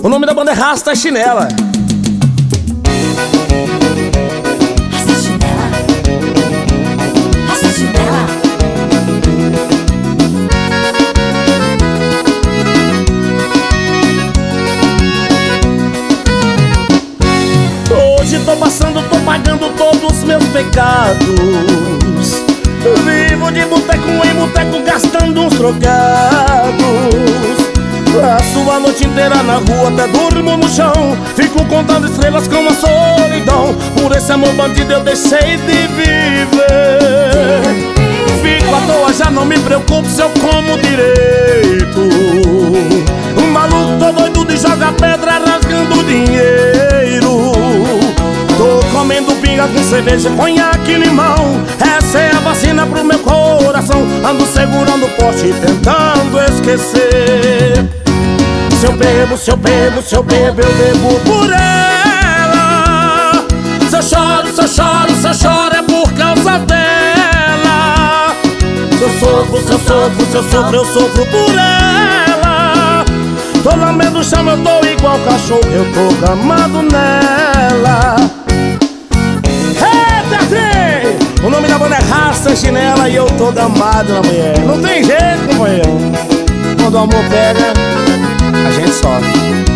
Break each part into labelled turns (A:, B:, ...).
A: O nome da banda é Rasta Chinela.
B: Rasta Chinela, Rasta Chinela.
A: Hoje tô passando, tô pagando todos os meus pecados. Vivo de boteco em boteco, gastando uns trocados. Passo a noite inteira na rua, até durmo no chão. Fico contando estrelas com a solidão. Por esse amor bandido eu deixei de viver. Fico à toa, já não me preocupo se eu como direito. Um maluco tô doido de jogar pedra, rasgando dinheiro. Tô comendo pinga com cerveja, conhaque e limão. Essa é a vacina pro meu coração. Ando segurando o poste tentando esquecer. Se eu bebo, se eu bebo, se eu bebo, eu bebo por ela. Se eu choro, se eu choro, se eu choro é por causa dela. Se eu sofro, se eu sofro, se eu sofro, eu sofro por ela. Tô lambendo o chão, eu tô igual cachorro, eu tô gamado nela. Eita, trem! O nome da banda é Rasta Chinela e eu tô gamado na mulher. Não tem jeito, companheiro. Quando o amor pega, a gente sofre.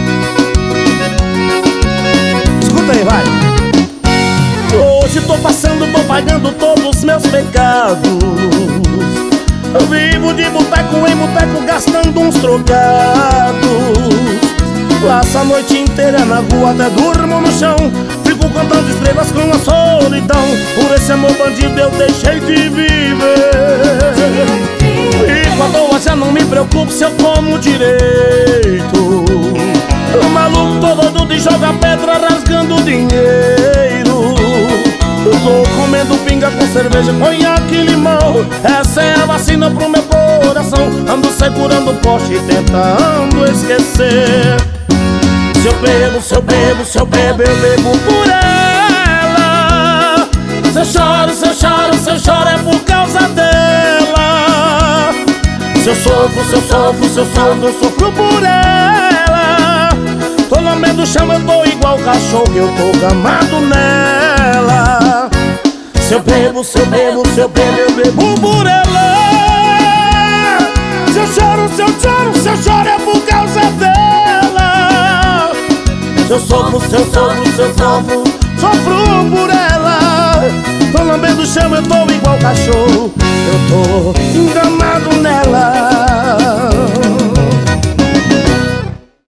A: Escuta aí, vai. Hoje tô passando, tô pagando todos os meus pecados. Eu vivo de boteco em boteco, gastando uns trocados. Passo a noite inteira na rua, até durmo no chão. Fico contando estrelas com a solidão. Por esse amor bandido eu deixei de viver. Fico à toa, já não me preocupo se eu como direito. O maluco tô doido de jogar pedra, rasgando dinheiro. Tô comendo pinga com cerveja, conhaque e limão. Essa é a vacina pro meu coração. Ando segurando o poste tentando esquecer. Se eu bebo, se eu bebo, se eu bebo, eu bebo por ela. Se eu choro, se eu choro, se eu choro é por causa dela. Se eu sofro, se eu sofro, se eu sofro, eu sofro por ela. Tô lambendo o chão, eu tô igual cachorro, eu tô gamado nela. Se eu bebo, se eu bebo, se eu bebo, eu bebo por ela. Se eu choro, se eu choro, se eu choro é por causa dela. Se eu sofro, se eu sofro, se eu sofro, sofro por ela. Tô lambendo o chão, eu tô igual cachorro, eu tô enganado nela.